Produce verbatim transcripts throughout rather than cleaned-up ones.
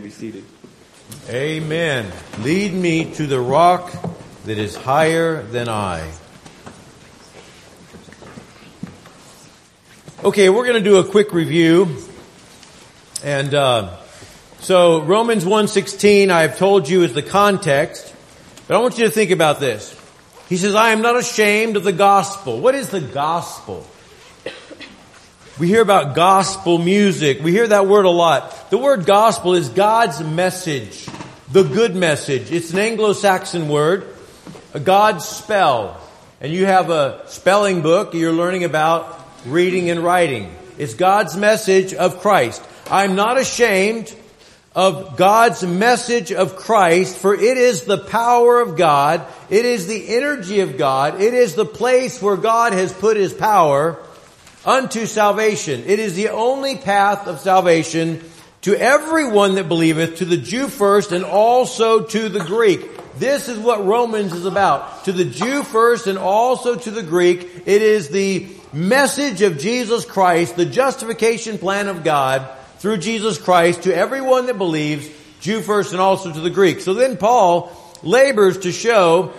be seated. Amen. Lead me to the rock that is higher than I. Okay, we're going to do a quick review. And uh so Romans one sixteen, I've told you, is the context. But I want you to think about this. He says, I am not ashamed of the gospel. What is the gospel? We hear about gospel music. We hear that word a lot. The word gospel is God's message, the good message. It's an Anglo-Saxon word, a God's spell. And you have a spelling book you're learning about reading and writing. It's God's message of Christ. I'm not ashamed of God's message of Christ, for it is the power of God. It is the energy of God. It is the place where God has put His power unto salvation. It is the only path of salvation to everyone that believeth, to the Jew first and also to the Greek. This is what Romans is about. To the Jew first and also to the Greek. It is the message of Jesus Christ, the justification plan of God through Jesus Christ to everyone that believes, Jew first and also to the Greek. So then Paul labors to show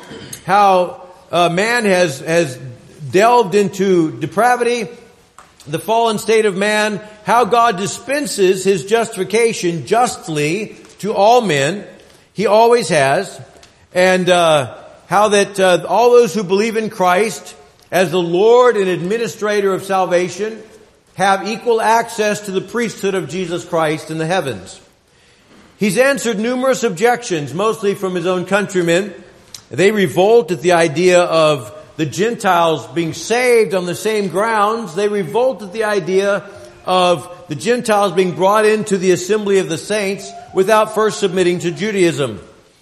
how uh, man has has delved into depravity, the fallen state of man, how God dispenses His justification justly to all men. He always has. And uh how that uh, all those who believe in Christ as the Lord and administrator of salvation have equal access to the priesthood of Jesus Christ in the heavens. He's answered numerous objections, mostly from his own countrymen. They revolt at the idea of the Gentiles being saved on the same grounds. They revolt at the idea of the Gentiles being brought into the assembly of the saints without first submitting to Judaism.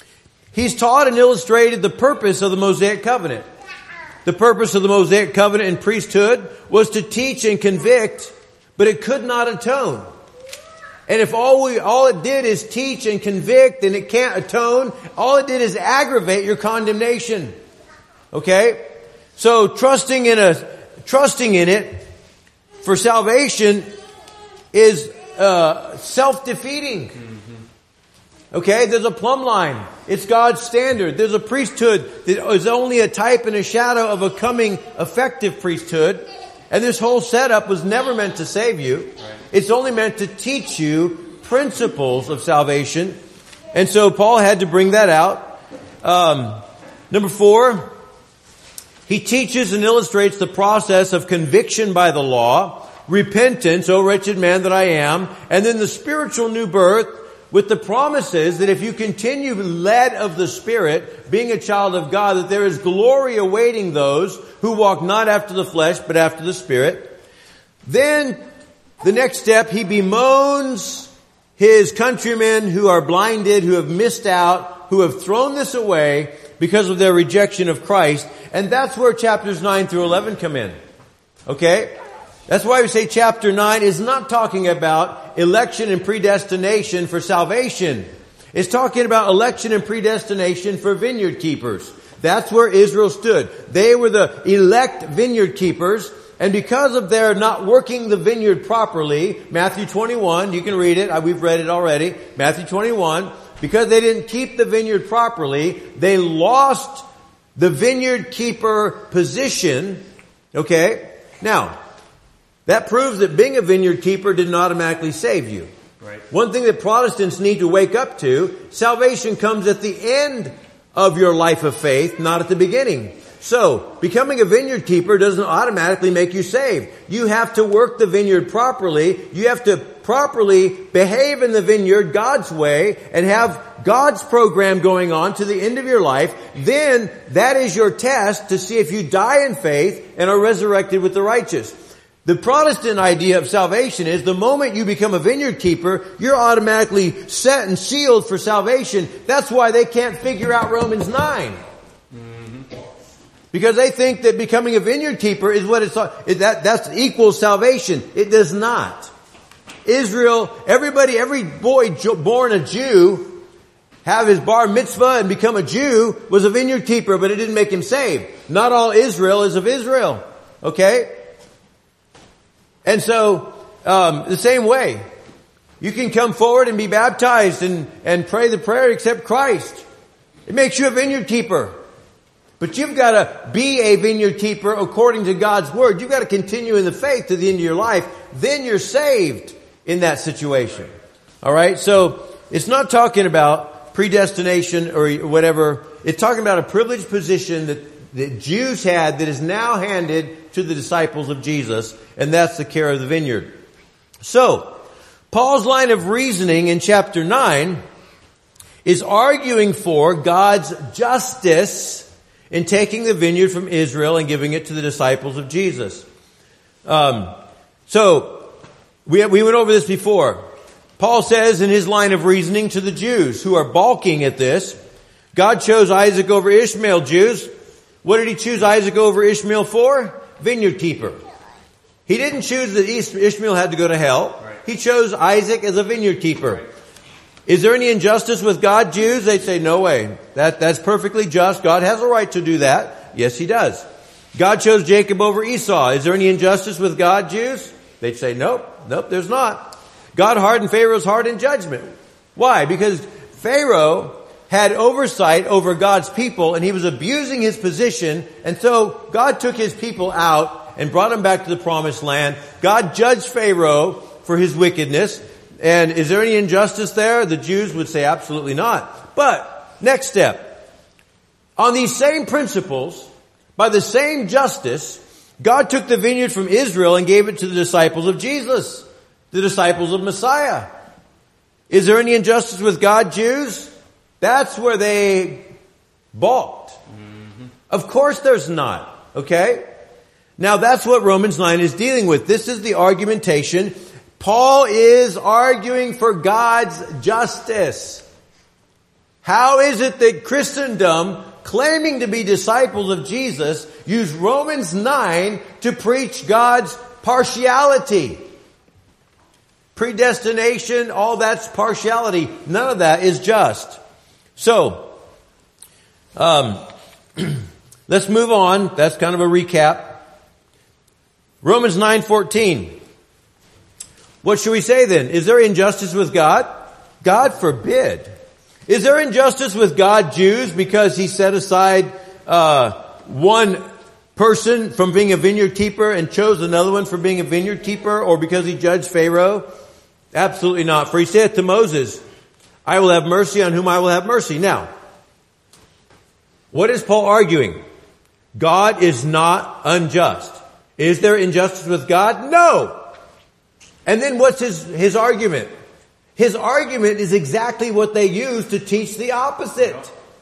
He's taught and illustrated the purpose of the Mosaic covenant. The purpose of the Mosaic covenant and priesthood was to teach and convict, but it could not atone. And if all we, all it did is teach and convict and it can't atone, all it did is aggravate your condemnation. Okay? So trusting in a, trusting in it for salvation is, uh, self-defeating. Okay? There's a plumb line. It's God's standard. There's a priesthood that is only a type and a shadow of a coming effective priesthood. And this whole setup was never meant to save you. It's only meant to teach you principles of salvation. And so Paul had to bring that out. Um, number four, he teaches and illustrates the process of conviction by the law, repentance, O wretched man that I am, and then the spiritual new birth, with the promises that if you continue led of the Spirit, being a child of God, that there is glory awaiting those who walk not after the flesh, but after the Spirit. Then, the next step, he bemoans his countrymen who are blinded, who have missed out, who have thrown this away because of their rejection of Christ. And that's where chapters nine through eleven come in. Okay? That's why we say chapter nine is not talking about election and predestination for salvation. It's talking about election and predestination for vineyard keepers. That's where Israel stood. They were the elect vineyard keepers, and because of their not working the vineyard properly, Matthew twenty-one, you can read it, we've read it already, Matthew twenty-one, because they didn't keep the vineyard properly, they lost the vineyard keeper position. Okay? Now, that proves that being a vineyard keeper didn't automatically save you. Right. One thing that Protestants need to wake up to, salvation comes at the end of your life of faith, not at the beginning. So, becoming a vineyard keeper doesn't automatically make you saved. You have to work the vineyard properly. You have to properly behave in the vineyard God's way and have God's program going on to the end of your life. Then, that is your test to see if you die in faith and are resurrected with the righteous. The Protestant idea of salvation is the moment you become a vineyard keeper, you're automatically set and sealed for salvation. That's why they can't figure out Romans nine. Mm-hmm. Because they think that becoming a vineyard keeper is what it's, that, that's equals salvation. It does not. Israel, everybody, every boy born a Jew, have his bar mitzvah and become a Jew, was a vineyard keeper, but it didn't make him saved. Not all Israel is of Israel. Okay? And so, um, the same way, You can come forward and be baptized and, and pray the prayer, accept Christ. It makes you a vineyard keeper. But you've got to be a vineyard keeper according to God's word. You've got to continue in the faith to the end of your life. Then you're saved in that situation. All right? So it's not talking about predestination or whatever. It's talking about a privileged position that, that Jews had that is now handed to the disciples of Jesus. And that's the care of the vineyard. So, Paul's line of reasoning in chapter nine is arguing for God's justice in taking the vineyard from Israel and giving it to the disciples of Jesus. Um, so, we, we went over this before. Paul says in his line of reasoning to the Jews who are balking at this, God chose Isaac over Ishmael, Jews. What did he choose Isaac over Ishmael for? Vineyard keeper. He didn't choose that Ishmael had to go to hell. He chose Isaac as a vineyard keeper. Is there any injustice with God, Jews? They'd say, no way. That, that's perfectly just. God has a right to do that. Yes, he does. God chose Jacob over Esau. Is there any injustice with God, Jews? They'd say, nope. Nope, there's not. God hardened Pharaoh's heart in judgment. Why? Because Pharaoh had oversight over God's people and he was abusing his position. And so God took his people out and brought them back to the promised land. God judged Pharaoh for his wickedness. And is there any injustice there? The Jews would say absolutely not. But, next step. On these same principles, by the same justice, God took the vineyard from Israel and gave it to the disciples of Jesus, the disciples of Messiah. Is there any injustice with God, Jews? That's where they balked. Mm-hmm. Of course there's not. Okay? Now that's what Romans nine is dealing with. This is the argumentation. Paul is arguing for God's justice. How is it that Christendom, claiming to be disciples of Jesus, use Romans nine to preach God's partiality? Predestination, all that's partiality. None of that is just. So, um, let's move on. That's kind of a recap. Romans nine fourteen. What should we say then? Is there injustice with God? God forbid. Is there injustice with God, Jews, because he set aside uh one person from being a vineyard keeper and chose another one for being a vineyard keeper, or because he judged Pharaoh? Absolutely not. For he saith to Moses, I will have mercy on whom I will have mercy. Now, what is Paul arguing? God is not unjust. Is there injustice with God? No. And then what's his, his argument? His argument is exactly what they use to teach the opposite.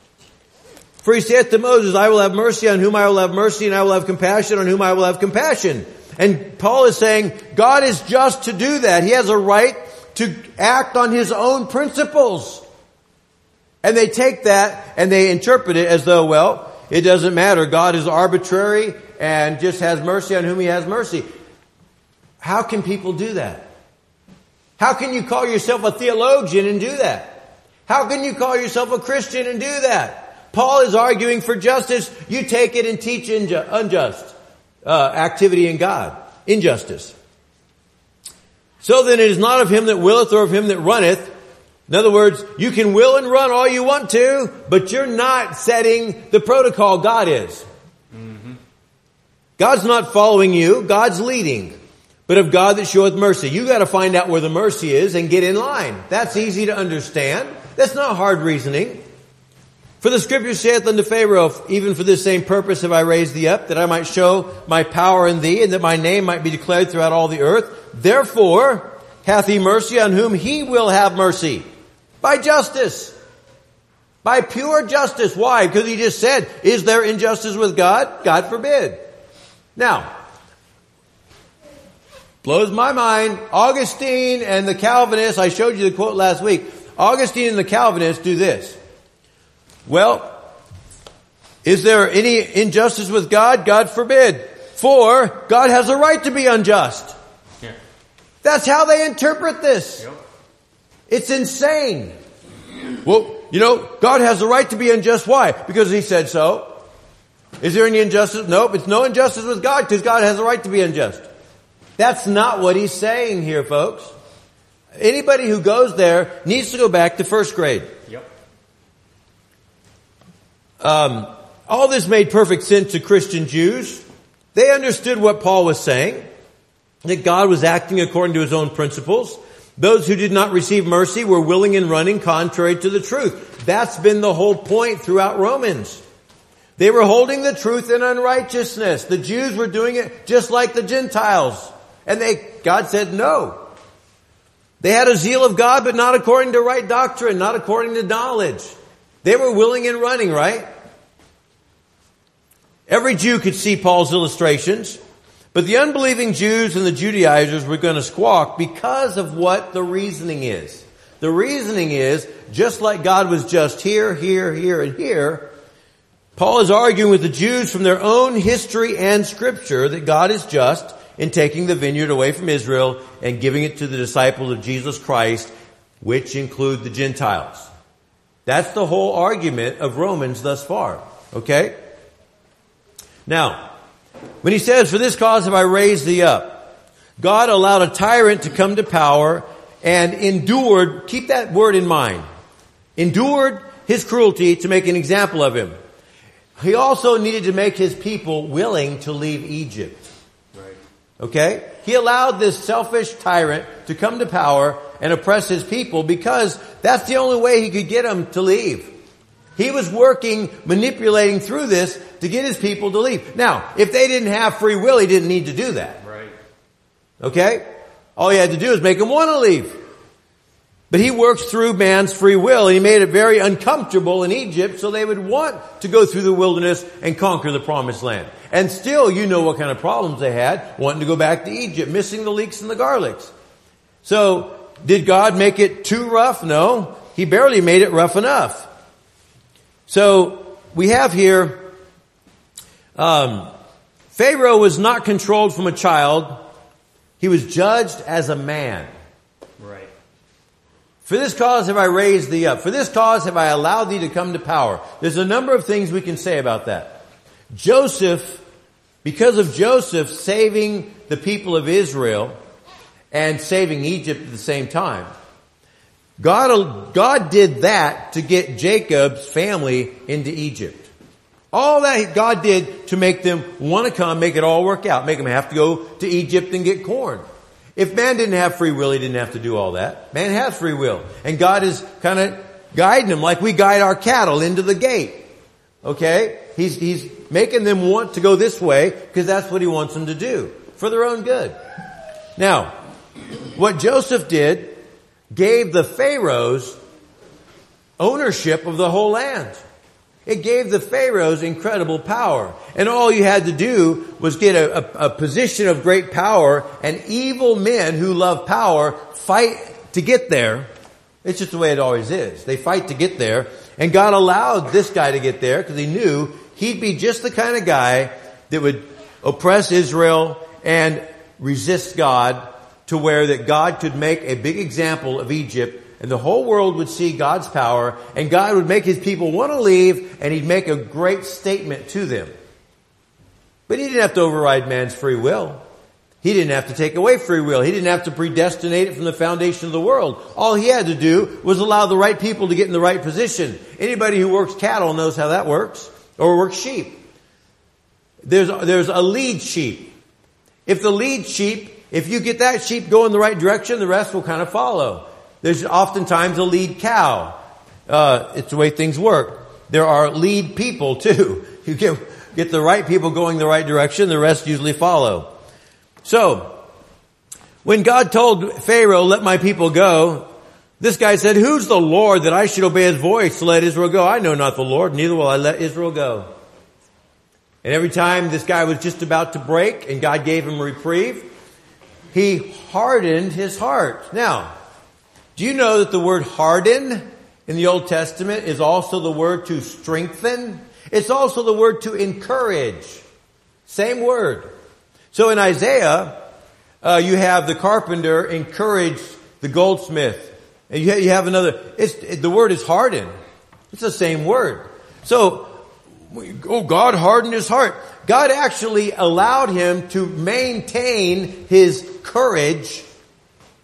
For he saith to Moses, I will have mercy on whom I will have mercy, and I will have compassion on whom I will have compassion. And Paul is saying, God is just to do that. He has a right to act on his own principles. And they take that and they interpret it as though, well, it doesn't matter. God is arbitrary and just has mercy on whom he has mercy. How can people do that? How can you call yourself a theologian and do that? How can you call yourself a Christian and do that? Paul is arguing for justice. You take it and teach inju- unjust uh, activity in God. Injustice. So then it is not of him that willeth or of him that runneth. In other words, you can will and run all you want to, but you're not setting the protocol. God is. Mm-hmm. God's not following you. God's leading. But of God that showeth mercy. You got to find out where the mercy is and get in line. That's easy to understand. That's not hard reasoning. For the scripture saith unto Pharaoh, even for this same purpose have I raised thee up, that I might show my power in thee, and that my name might be declared throughout all the earth. Therefore hath he mercy on whom he will have mercy. By justice. By pure justice. Why? Because he just said, is there injustice with God? God forbid. Now, blows my mind. Augustine and the Calvinists, I showed you the quote last week. Augustine and the Calvinists do this. Well, is there any injustice with God? God forbid. For God has a right to be unjust. Yeah. That's how they interpret this. Yep. It's insane. Well, you know, God has the right to be unjust. Why? Because he said so. Is there any injustice? Nope. It's no injustice with God because God has a right to be unjust. That's not what he's saying here, folks. Anybody who goes there needs to go back to first grade. Yep. Um, all this made perfect sense to Christian Jews. They understood what Paul was saying, that God was acting according to his own principles. Those who did not receive mercy were willing and running contrary to the truth. That's been the whole point throughout Romans. They were holding the truth in unrighteousness. The Jews were doing it just like the Gentiles. And they, God said no. They had a zeal of God, but not according to right doctrine, not according to knowledge. They were willing and running, right? Every Jew could see Paul's illustrations, but the unbelieving Jews and the Judaizers were going to squawk because of what the reasoning is. The reasoning is, just like God was just here, here, here, and here, Paul is arguing with the Jews from their own history and scripture that God is just in taking the vineyard away from Israel and giving it to the disciples of Jesus Christ, which include the Gentiles. That's the whole argument of Romans thus far. Okay? Now, when he says, for this cause have I raised thee up, God allowed a tyrant to come to power and endured, keep that word in mind, endured his cruelty to make an example of him. He also needed to make his people willing to leave Egypt. Right. Okay? He allowed this selfish tyrant to come to power and oppress his people because that's the only way he could get them to leave. He was working, manipulating through this to get his people to leave. Now, if they didn't have free will, he didn't need to do that. Right. Okay? All he had to do is make them want to leave. But he works through man's free will, and he made it very uncomfortable in Egypt so they would want to go through the wilderness and conquer the promised land. And still, you know what kind of problems they had, wanting to go back to Egypt, missing the leeks and the garlics. So, did God make it too rough? No. He barely made it rough enough. So, we have here, um, Pharaoh was not controlled from a child. He was judged as a man. Right. For this cause have I raised thee up. For this cause have I allowed thee to come to power. There's a number of things we can say about that. Joseph, because of Joseph saving the people of Israel and saving Egypt at the same time, God, God did that to get Jacob's family into Egypt. All that God did to make them want to come, make it all work out, make them have to go to Egypt and get corn. If man didn't have free will, he didn't have to do all that. Man has free will. And God is kind of guiding them like we guide our cattle into the gate. Okay? He's, he's making them want to go this way because that's what he wants them to do for their own good. Now, what Joseph did gave the Pharaohs ownership of the whole land. It gave the Pharaohs incredible power. And all you had to do was get a, a, a position of great power, and evil men who love power fight to get there. It's just the way it always is. They fight to get there. And God allowed this guy to get there because he knew he'd be just the kind of guy that would oppress Israel and resist God to where that God could make a big example of Egypt. And the whole world would see God's power, and God would make his people want to leave, and he'd make a great statement to them. But he didn't have to override man's free will. He didn't have to take away free will. He didn't have to predestinate it from the foundation of the world. All he had to do was allow the right people to get in the right position. Anybody who works cattle knows how that works, or works sheep. There's, there's a lead sheep. If the lead sheep, if you get that sheep going the right direction, the rest will kind of follow. There's oftentimes a lead cow. Uh, it's the way things work. There are lead people too. You get, get the right people going the right direction, the rest usually follow. So, when God told Pharaoh, let my people go, this guy said, who's the Lord that I should obey his voice to let Israel go? I know not the Lord, neither will I let Israel go. And every time this guy was just about to break and God gave him a reprieve, he hardened his heart. Now, do you know that the word harden in the Old Testament is also the word to strengthen? It's also the word to encourage. Same word. So in Isaiah, uh, you have the carpenter encourage the goldsmith. And you have, you have another, it's, it, the word is harden. It's the same word. So, oh, God hardened his heart. God actually allowed him to maintain his courage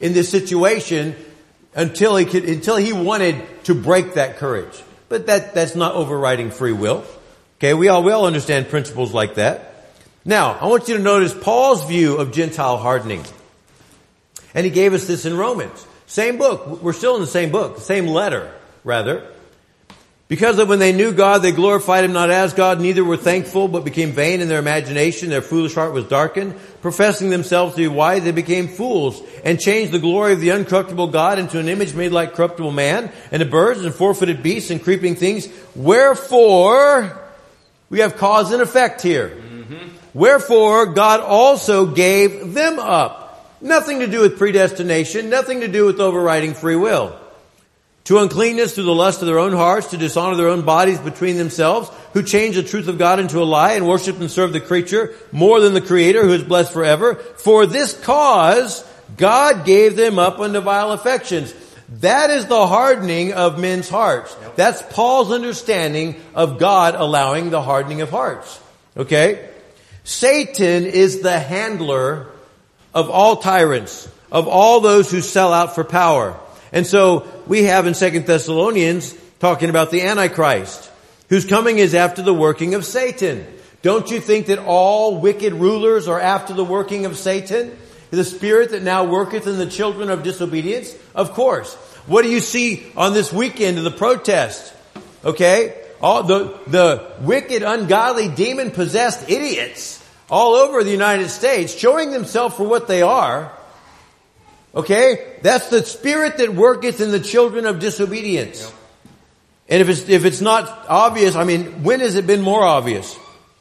in this situation until he could, until he wanted to break that courage. But that, that's not overriding free will. Okay, we all, we all understand principles like that. Now, I want you to notice Paul's view of Gentile hardening. And he gave us this in Romans. Same book. We're still in the same book. Same letter, rather. Because of when they knew God, they glorified Him not as God, neither were thankful, but became vain in their imagination. Their foolish heart was darkened. Professing themselves to be wise, they became fools, and changed the glory of the uncorruptible God into an image made like corruptible man, and to birds, and four-footed beasts, and creeping things. Wherefore, we have cause and effect here. Mm-hmm. Wherefore, God also gave them up. Nothing to do with predestination, nothing to do with overriding free will. To uncleanness through the lust of their own hearts, to dishonor their own bodies between themselves, who change the truth of God into a lie, and worship and serve the creature more than the Creator, who is blessed forever. For this cause, God gave them up unto vile affections. That is the hardening of men's hearts. That's Paul's understanding of God allowing the hardening of hearts. Okay? Satan is the handler of all tyrants, of all those who sell out for power. And so we have in Second Thessalonians talking about the Antichrist, whose coming is after the working of Satan. Don't you think that all wicked rulers are after the working of Satan? The spirit that now worketh in the children of disobedience? Of course. What do you see on this weekend of the protest? Okay? All the, the wicked, ungodly, demon-possessed idiots all over the United States showing themselves for what they are. Okay? That's the spirit that worketh in the children of disobedience. Yep. And if it's, if it's not obvious, I mean, when has it been more obvious?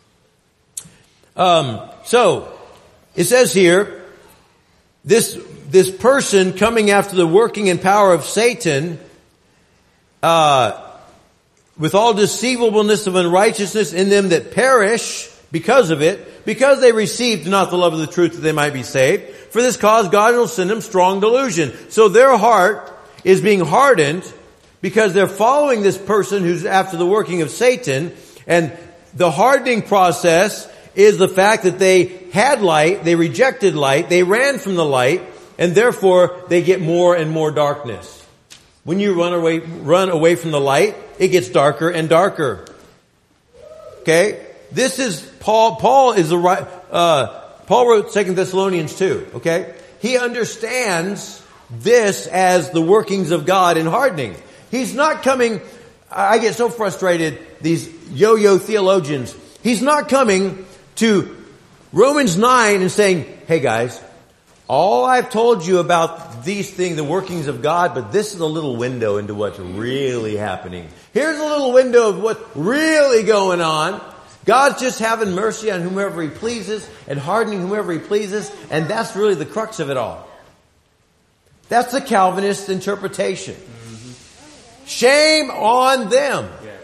Um, so, it says here, this, this person coming after the working and power of Satan, uh, with all deceivableness of unrighteousness in them that perish because of it, because they received not the love of the truth that they might be saved. For this cause God will send them strong delusion. So their heart is being hardened because they're following this person who's after the working of Satan. And the hardening process is the fact that they had light, they rejected light, they ran from the light, and therefore they get more and more darkness. When you run away, run away from the light, it gets darker and darker. Okay? This is Paul, Paul is the right, uh, Paul wrote Second Thessalonians two, okay? He understands this as the workings of God in hardening. He's not coming, I get so frustrated, these yo-yo theologians. He's not coming to Romans nine and saying, hey guys, all I've told you about these things, the workings of God, but this is a little window into what's really happening. Here's a little window of what's really going on. God's just having mercy on whomever He pleases and hardening whomever He pleases, and that's really the crux of it all. That's the Calvinist interpretation. Mm-hmm. Shame on them. Yeah.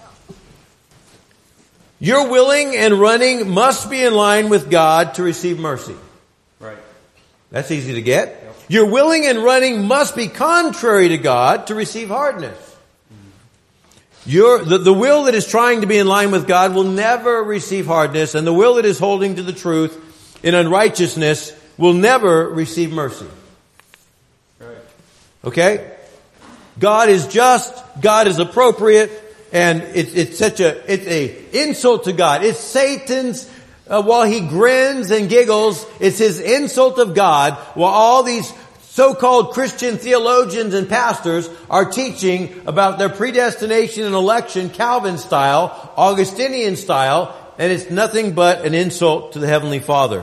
Your willing and running must be in line with God to receive mercy. Right. That's easy to get. Yep. Your willing and running must be contrary to God to receive hardness. Your, the, the will that is trying to be in line with God will never receive hardness, and the will that is holding to the truth in unrighteousness will never receive mercy. Right. Okay? God is just, God is appropriate, and it's, it's such a, it's a insult to God. It's Satan's, uh, while he grins and giggles, it's his insult of God, while all these so-called Christian theologians and pastors are teaching about their predestination and election, Calvin style, Augustinian style, and it's nothing but an insult to the Heavenly Father.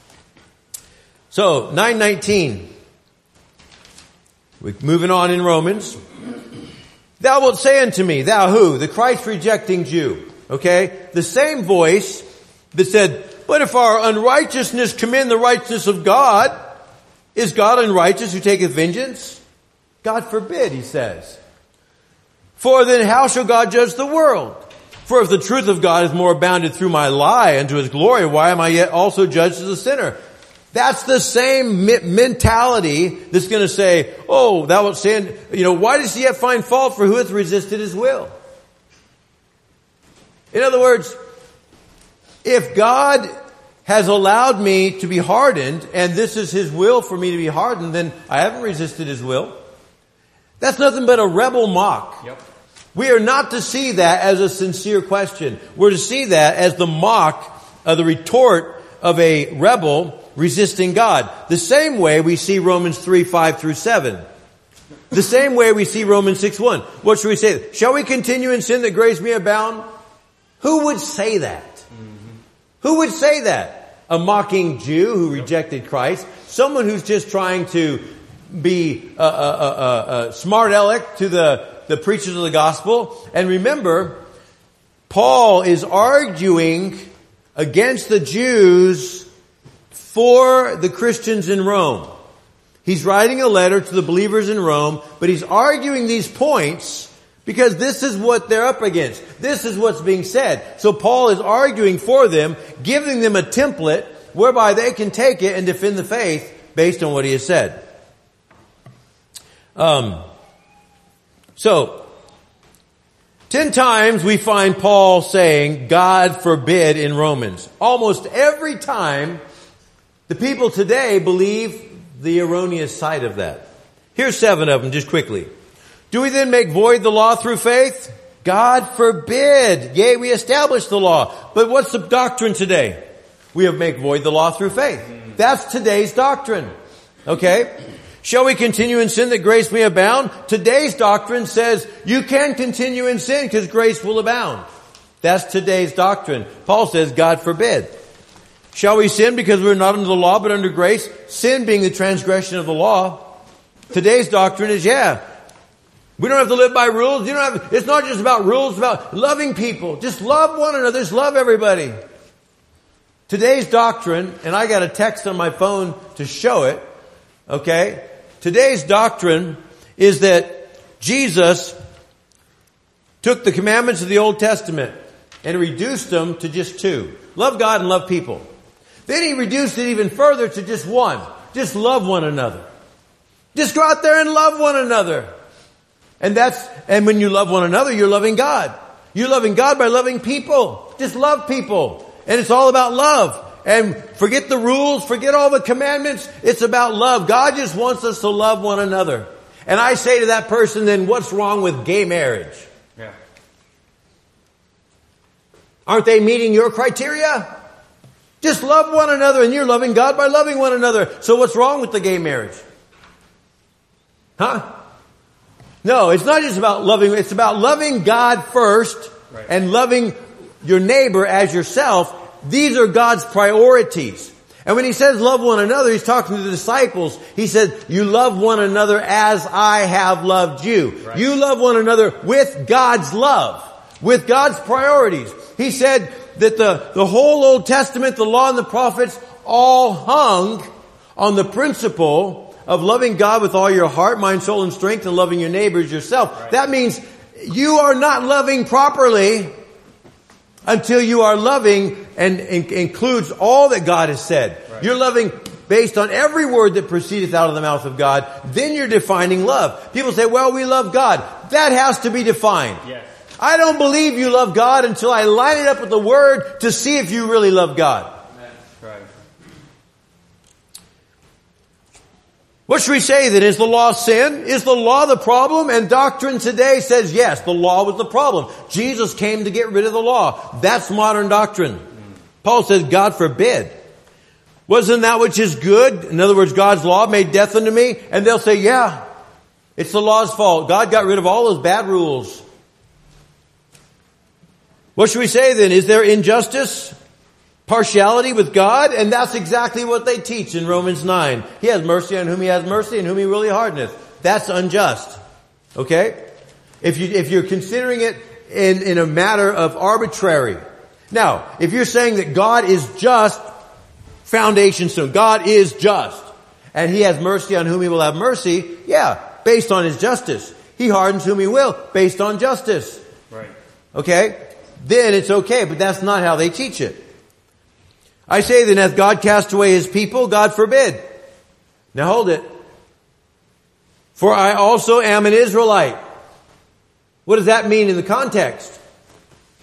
So, nine nineteen. We're moving on in Romans. Thou wilt say unto me, thou who? The Christ-rejecting Jew. Okay? The same voice that said, but if our unrighteousness commend the righteousness of God, is God unrighteous who taketh vengeance? God forbid, he says. For then how shall God judge the world? For if the truth of God is more abounded through my lie unto His glory, why am I yet also judged as a sinner? That's the same mentality that's going to say, oh, thou wilt sin. You know, why does he yet find fault for who hath resisted His will? In other words, if God has allowed me to be hardened, and this is his will for me to be hardened, then I haven't resisted his will. That's nothing but a rebel mock. Yep. We are not to see that as a sincere question. We're to see that as the mock, uh, the retort of a rebel resisting God. The same way we see Romans three, five through seven. The same way we see Romans six, one. What should we say? Shall we continue in sin that grace may abound? Who would say that? Mm-hmm. Who would say that? A mocking Jew who rejected Christ? Someone who's just trying to be a, a, a, a smart aleck to the, the preachers of the gospel? And remember, Paul is arguing against the Jews for the Christians in Rome. He's writing a letter to the believers in Rome, but he's arguing these points because this is what they're up against. This is what's being said. So Paul is arguing for them, giving them a template whereby they can take it and defend the faith based on what he has said. Um, so, ten times we find Paul saying, God forbid in Romans. Almost every time the people today believe the erroneous side of that. Here's seven of them just quickly. Do we then make void the law through faith? God forbid. Yea, we establish the law. But what's the doctrine today? We have make void the law through faith. That's today's doctrine. Okay? Shall we continue in sin that grace may abound? Today's doctrine says you can continue in sin because grace will abound. That's today's doctrine. Paul says, God forbid. Shall we sin because we're not under the law but under grace? Sin being the transgression of the law. Today's doctrine is, yeah, we don't have to live by rules. You don't have, it's not just about rules, it's about loving people. Just love one another. Just love everybody. Today's doctrine, and I got a text on my phone to show it, okay? Today's doctrine is that Jesus took the commandments of the Old Testament and reduced them to just two. Love God and love people. Then he reduced it even further to just one. Just love one another. Just go out there and love one another. And that's, and when you love one another, you're loving God. You're loving God by loving people. Just love people. And it's all about love. And forget the rules, forget all the commandments. It's about love. God just wants us to love one another. And I say to that person, then what's wrong with gay marriage? Yeah. Aren't they meeting your criteria? Just love one another, and you're loving God by loving one another. So what's wrong with the gay marriage? Huh? No, it's not just about loving, it's about loving God first, right, and loving your neighbor as yourself. These are God's priorities. And when he says love one another, he's talking to the disciples. He said, you love one another as I have loved you. Right. You love one another with God's love, with God's priorities. He said that the, the whole Old Testament, the law and the prophets all hung on the principle of loving God with all your heart, mind, soul, and strength, and loving your neighbors yourself. Right. That means you are not loving properly until you are loving and, and includes all that God has said. Right. You're loving based on every word that proceedeth out of the mouth of God. Then you're defining love. People say, well, we love God. That has to be defined. Yes. I don't believe you love God until I line it up with the Word to see if you really love God. That's right. What should we say then? Is the law sin? Is the law the problem? And doctrine today says yes, the law was the problem. Jesus came to get rid of the law. That's modern doctrine. Paul says, God forbid. Wasn't that which is good? In other words, God's law made death unto me. And they'll say, yeah, it's the law's fault. God got rid of all those bad rules. What should we say then? Is there injustice? Partiality with God? And that's exactly what they teach in Romans nine. He has mercy on whom he has mercy and whom he really hardeneth. That's unjust. Okay? If you, if you're considering it in, in a matter of arbitrary. Now, if you're saying that God is just, foundation stone, God is just, and he has mercy on whom he will have mercy, yeah, based on his justice. He hardens whom he will, based on justice. Right. Okay? Then it's okay, but that's not how they teach it. I say then, hath God cast away his people? God forbid. Now hold it. For I also am an Israelite. What does that mean in the context?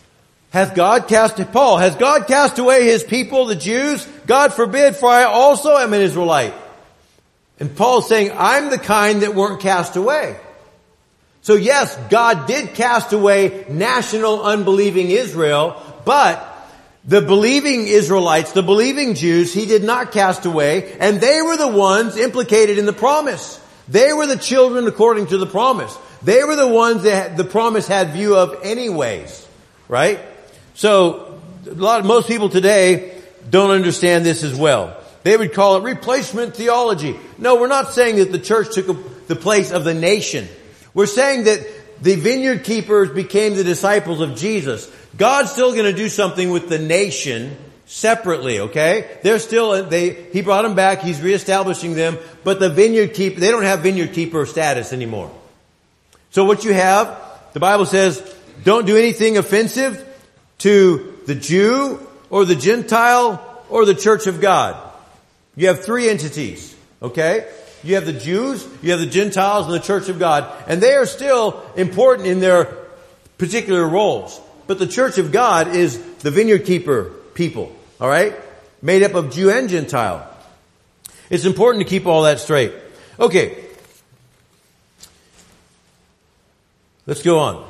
Hath God cast, Paul, has God cast away his people, the Jews? God forbid, for I also am an Israelite. And Paul's saying, I'm the kind that weren't cast away. So yes, God did cast away national unbelieving Israel, but the believing Israelites, the believing Jews, he did not cast away, and they were the ones implicated in the promise. They were the children according to the promise. They were the ones that the promise had view of anyways, right? So, a lot, most people today don't understand this as well. They would call it replacement theology. No, we're not saying that the church took a, the place of the nation. We're saying that the vineyard keepers became the disciples of Jesus. God's still going to do something with the nation separately, okay? They're still, they, he brought them back, he's reestablishing them, but the vineyard keeper, they don't have vineyard keeper status anymore. So what you have, the Bible says, don't do anything offensive to the Jew or the Gentile or the church of God. You have three entities, okay? You have the Jews, you have the Gentiles, and the church of God. And they are still important in their particular roles. But the church of God is the vineyard keeper people, alright? Made up of Jew and Gentile. It's important to keep all that straight. Okay. Let's go on.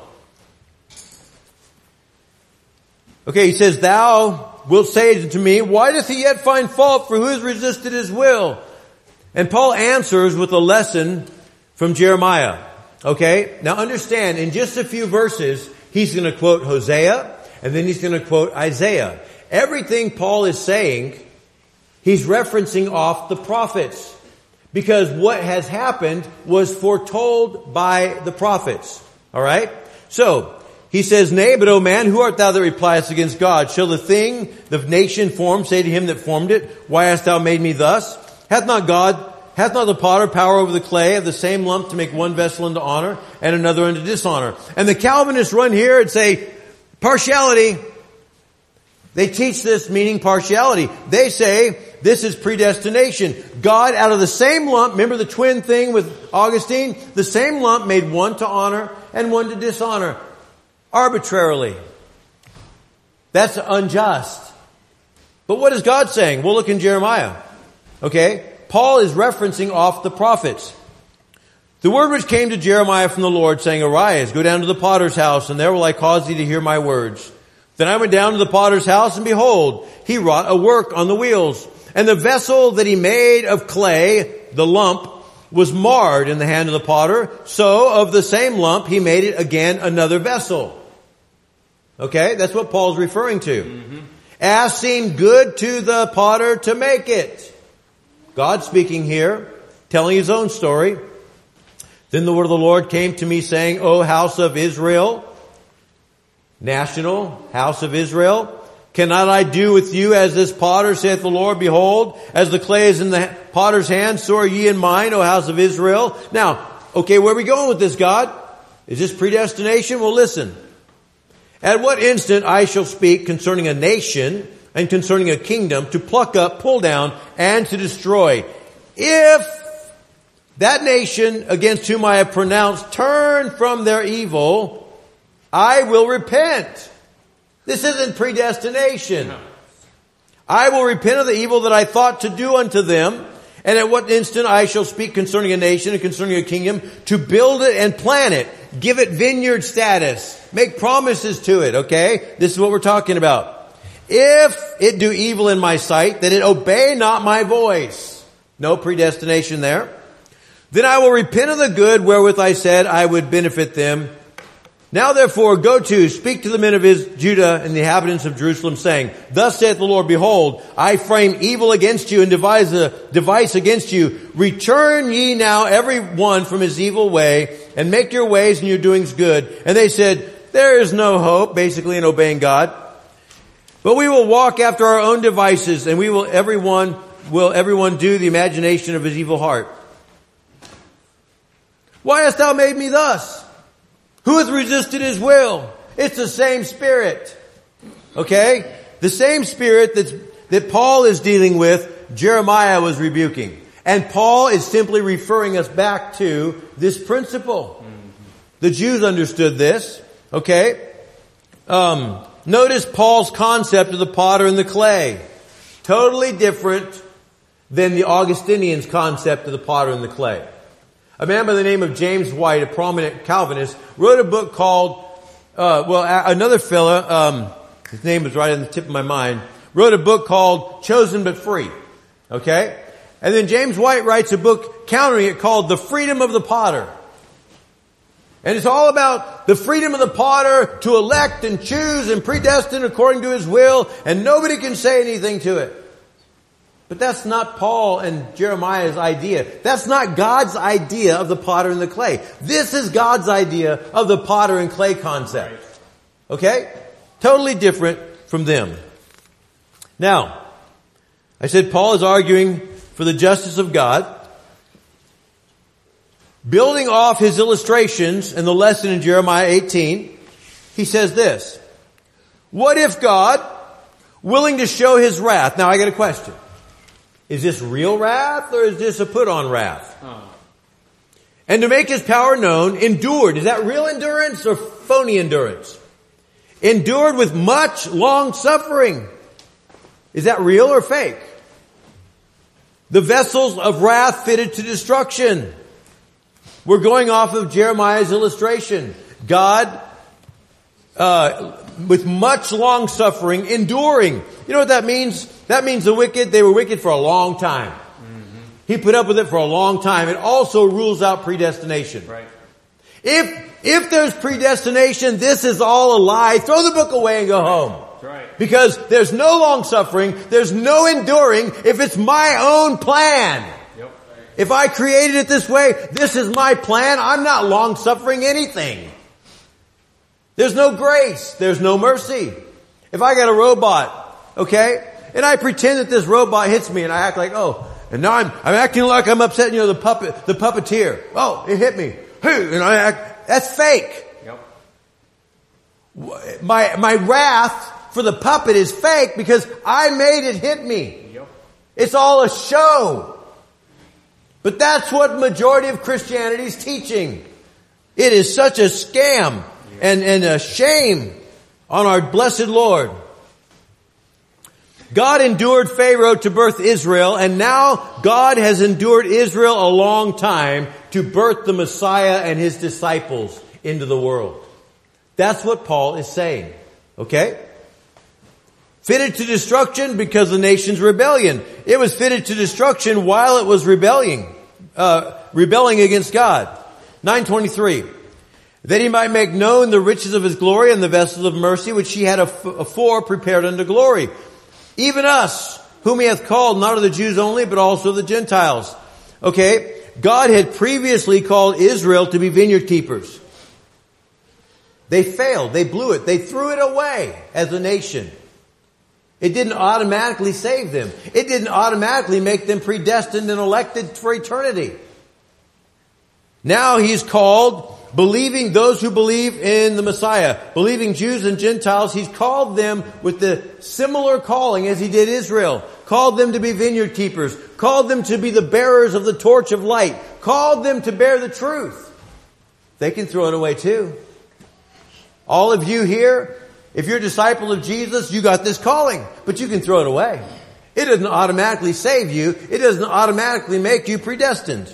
Okay, he says, thou wilt say to me, why doth he yet find fault, for who has resisted his will? And Paul answers with a lesson from Jeremiah. Okay, now understand, in just a few verses, he's going to quote Hosea, and then he's going to quote Isaiah. Everything Paul is saying, he's referencing off the prophets. Because what has happened was foretold by the prophets. Alright? So, he says, nay, but O man, who art thou that repliest against God? Shall the thing, the nation formed, say to him that formed it, why hast thou made me thus? Hath not God, hath not the potter power over the clay of the same lump to make one vessel unto honor and another unto dishonor? And the Calvinists run here and say, partiality. They teach this meaning partiality. They say this is predestination. God out of the same lump, remember the twin thing with Augustine? The same lump made one to honor and one to dishonor. Arbitrarily. That's unjust. But what is God saying? Well, look in Jeremiah. Okay? Paul is referencing off the prophets. The word which came to Jeremiah from the Lord, saying, arise, go down to the potter's house, and there will I cause thee to hear my words. Then I went down to the potter's house, and behold, he wrought a work on the wheels. And the vessel that he made of clay, the lump, was marred in the hand of the potter. So of the same lump he made it again another vessel. Okay? That's what Paul's referring to. Mm-hmm. As seemed good to the potter to make it. God speaking here, telling his own story. Then the word of the Lord came to me saying, O house of Israel, national house of Israel, cannot I do with you as this potter, saith the Lord? Behold, as the clay is in the potter's hand, so are ye in mine, O house of Israel. Now, okay, where are we going with this, God? Is this predestination? Well, listen. At what instant I shall speak concerning a nation and concerning a kingdom to pluck up, pull down, and to destroy. If that nation against whom I have pronounced turn from their evil, I will repent. This isn't predestination. No. I will repent of the evil that I thought to do unto them. And at what instant I shall speak concerning a nation and concerning a kingdom to build it and plant it. Give it vineyard status. Make promises to it, okay? This is what we're talking about. If it do evil in my sight, that it obey not my voice. No predestination there. Then I will repent of the good wherewith I said I would benefit them. Now therefore go to, speak to the men of his, Judah and the inhabitants of Jerusalem, saying, thus saith the Lord, behold, I frame evil against you and devise a device against you. Return ye now every one from his evil way, and make your ways and your doings good. And they said, there is no hope, basically, in obeying God. But we will walk after our own devices, and we will everyone, will everyone do the imagination of his evil heart. Why hast thou made me thus? Who hath resisted his will? It's the same spirit. Okay? The same spirit that's, that Paul is dealing with, Jeremiah was rebuking. And Paul is simply referring us back to this principle. Mm-hmm. The Jews understood this. Okay? Um, notice Paul's concept of the potter and the clay. Totally different than the Augustinians' concept of the potter and the clay. A man by the name of James White, a prominent Calvinist, wrote a book called, uh, well, another fella, um, his name was right on the tip of my mind, wrote a book called Chosen But Free. Okay? And then James White writes a book countering it called The Freedom of the Potter. And it's all about the freedom of the potter to elect and choose and predestine according to his will, and nobody can say anything to it. But that's not Paul and Jeremiah's idea. That's not God's idea of the potter and the clay. This is God's idea of the potter and clay concept. Okay? Totally different from them. Now, I said Paul is arguing for the justice of God. Building off his illustrations and the lesson in Jeremiah eighteen, he says this. What if God, willing to show his wrath? Now I got a question. Is this real wrath or is this a put-on wrath? Oh. And to make his power known, endured. Is that real endurance or phony endurance? Endured with much long suffering. Is that real or fake? The vessels of wrath fitted to destruction. We're going off of Jeremiah's illustration. God, uh, with much long suffering, enduring. You know what that means? That means the wicked, they were wicked for a long time. Mm-hmm. He put up with it for a long time. It also rules out predestination. Right. If, if there's predestination, this is all a lie. Throw the book away and go home. Right. Because there's no long suffering, there's no enduring if it's my own plan. Yep. If I created it this way, this is my plan, I'm not long suffering anything. There's no grace, there's no mercy. If I got a robot, okay, and I pretend that this robot hits me and I act like, oh, and now I'm, I'm acting like I'm upset, you know, the puppet, the puppeteer. Oh, it hit me. And I act, that's fake. Yep. My, my wrath for the puppet is fake because I made it hit me. Yep. It's all a show. But that's what majority of Christianity is teaching. It is such a scam and, and a shame on our blessed Lord. God endured Pharaoh to birth Israel, and now God has endured Israel a long time to birth the Messiah and his disciples into the world. That's what Paul is saying. Okay? Fitted to destruction because of the nation's rebellion. It was fitted to destruction while it was rebelling, uh, rebelling against God. nine twenty-three. That he might make known the riches of his glory and the vessels of mercy which he had afore prepared unto glory. Even us, whom he hath called, not of the Jews only, but also of the Gentiles. Okay? God had previously called Israel to be vineyard keepers. They failed. They blew it. They threw it away as a nation. It didn't automatically save them. It didn't automatically make them predestined and elected for eternity. Now he's called, believing those who believe in the Messiah, believing Jews and Gentiles, he's called them with the similar calling as he did Israel. Called them to be vineyard keepers. Called them to be the bearers of the torch of light. Called them to bear the truth. They can throw it away too. All of you here, if you're a disciple of Jesus, you got this calling, but you can throw it away. It doesn't automatically save you. It doesn't automatically make you predestined.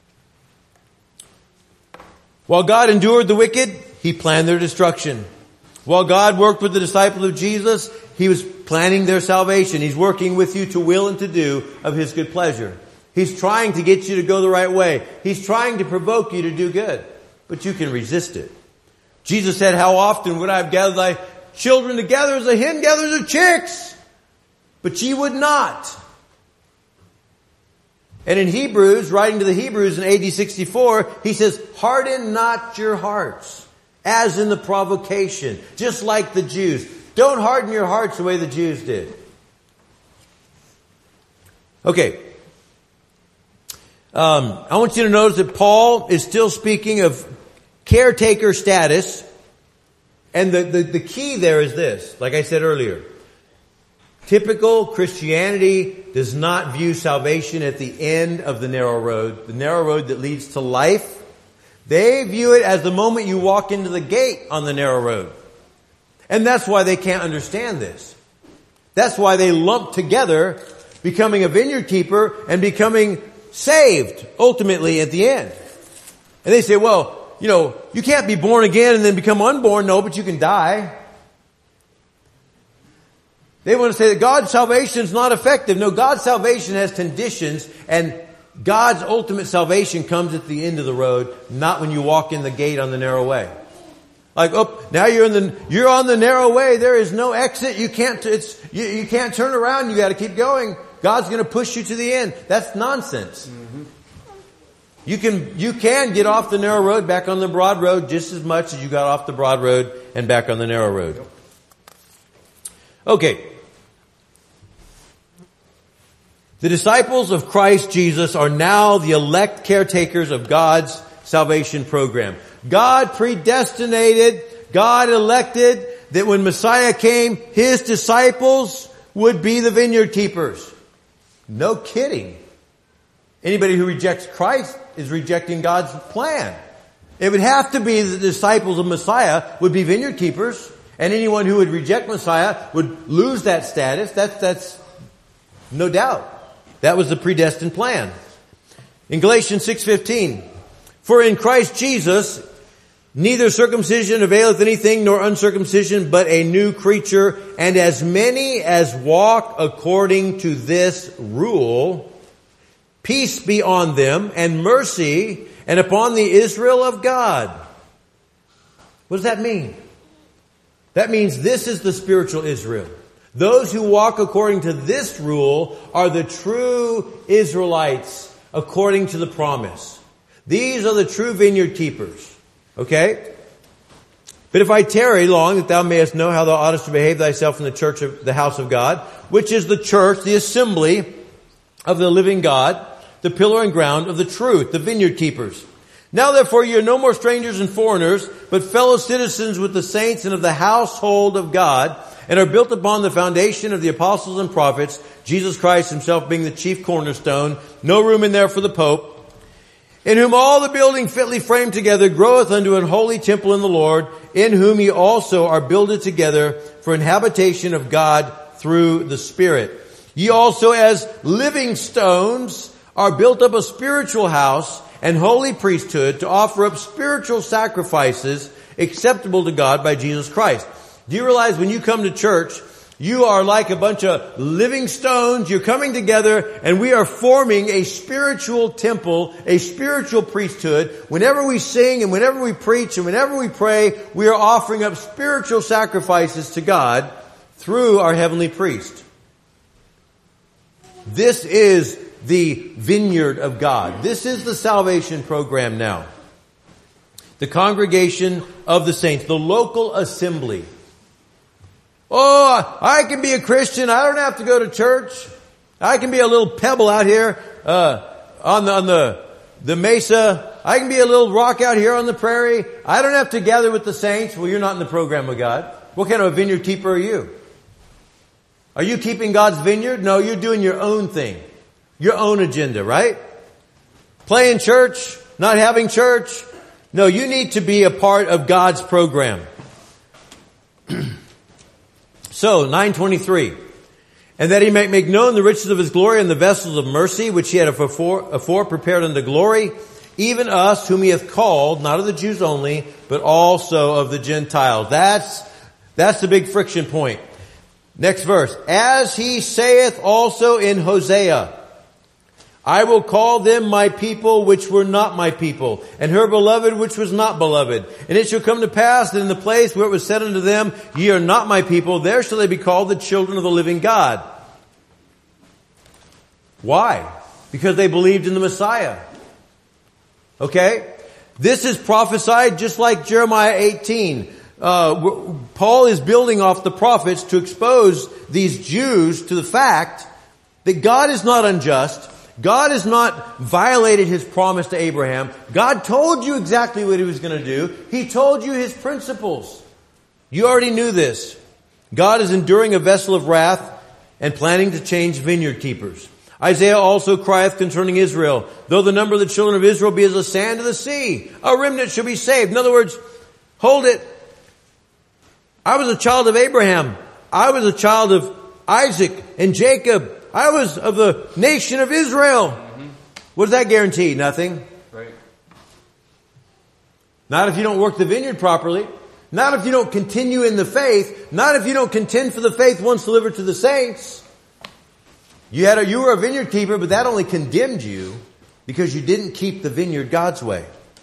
While God endured the wicked, he planned their destruction. While God worked with the disciples of Jesus, he was planning their salvation. He's working with you to will and to do of his good pleasure. He's trying to get you to go the right way. He's trying to provoke you to do good, but you can resist it. Jesus said, how often would I have gathered thy children together as a hen gathers her chicks? But ye would not. And in Hebrews, writing to the Hebrews in A D sixty-four, he says, harden not your hearts, as in the provocation, just like the Jews. Don't harden your hearts the way the Jews did. Okay. Um, I want you to notice that Paul is still speaking of caretaker status. And the, the, the key there is this, like I said earlier. Typical Christianity does not view salvation at the end of the narrow road, the narrow road that leads to life. They view it as the moment you walk into the gate on the narrow road. And that's why they can't understand this. That's why they lump together becoming a vineyard keeper and becoming saved ultimately at the end. And they say, well, you know, you can't be born again and then become unborn. No, but you can die. They want to say that God's salvation is not effective. No, God's salvation has conditions, and God's ultimate salvation comes at the end of the road, not when you walk in the gate on the narrow way. Like, oh, now you're in the, you're on the narrow way. There is no exit. You can't, it's, you, you can't turn around. You got to keep going. God's going to push you to the end. That's nonsense. Mm-hmm. You can, you can get off the narrow road back on the broad road just as much as you got off the broad road and back on the narrow road. Okay. The disciples of Christ Jesus are now the elect caretakers of God's salvation program. God predestinated, God elected that when Messiah came, His disciples would be the vineyard keepers. No kidding. Anybody who rejects Christ is rejecting God's plan. It would have to be the disciples of Messiah would be vineyard keepers, and anyone who would reject Messiah would lose that status. That's, that's no doubt. That was the predestined plan. In Galatians six fifteen, for in Christ Jesus, neither circumcision availeth anything nor uncircumcision, but a new creature. And as many as walk according to this rule, peace be on them and mercy and upon the Israel of God. What does that mean? That means this is the spiritual Israel. Those who walk according to this rule are the true Israelites according to the promise. These are the true vineyard keepers. Okay? But if I tarry long, that thou mayest know how thou oughtest to behave thyself in the church of the house of God, which is the church, the assembly of the living God, the pillar and ground of the truth, the vineyard keepers. Now therefore ye are no more strangers and foreigners, but fellow citizens with the saints and of the household of God, and are built upon the foundation of the apostles and prophets, Jesus Christ himself being the chief cornerstone, no room in there for the Pope, in whom all the building fitly framed together groweth unto an holy temple in the Lord, in whom ye also are builded together for an habitation of God through the Spirit. Ye also as living stones are built up a spiritual house and holy priesthood to offer up spiritual sacrifices acceptable to God by Jesus Christ. Do you realize when you come to church, you are like a bunch of living stones. You're coming together and we are forming a spiritual temple, a spiritual priesthood. Whenever we sing and whenever we preach and whenever we pray, we are offering up spiritual sacrifices to God through our heavenly priest. This is the vineyard of God. This is the salvation program now. The congregation of the saints, the local assembly. Oh, I can be a Christian. I don't have to go to church. I can be a little pebble out here uh, on the on the the mesa. I can be a little rock out here on the prairie. I don't have to gather with the saints. Well, you're not in the program of God. What kind of a vineyard keeper are you? Are you keeping God's vineyard? No, you're doing your own thing, your own agenda, right? Playing church, not having church. No, you need to be a part of God's program. So, nine twenty-three. And that he might make known the riches of his glory and the vessels of mercy, which he had afore, afore prepared unto glory, even us whom he hath called, not of the Jews only, but also of the Gentiles. That's, that's the big friction point. Next verse. As he saith also in Hosea, I will call them my people which were not my people, and her beloved which was not beloved. And it shall come to pass that in the place where it was said unto them, ye are not my people, there shall they be called the children of the living God. Why? Because they believed in the Messiah. Okay? This is prophesied just like Jeremiah eighteen. Uh, Paul is building off the prophets to expose these Jews to the fact that God is not unjust. God has not violated his promise to Abraham. God told you exactly what he was going to do. He told you his principles. You already knew this. God is enduring a vessel of wrath and planning to change vineyard keepers. Isaiah also crieth concerning Israel, though the number of the children of Israel be as the sand of the sea, a remnant shall be saved. In other words, hold it. I was a child of Abraham. I was a child of Isaac and Jacob. I was of the nation of Israel. Mm-hmm. What does that guarantee? Nothing. Right. Not if you don't work the vineyard properly. Not if you don't continue in the faith. Not if you don't contend for the faith once delivered to the saints. You had a, you were a vineyard keeper, but that only condemned you because you didn't keep the vineyard God's way.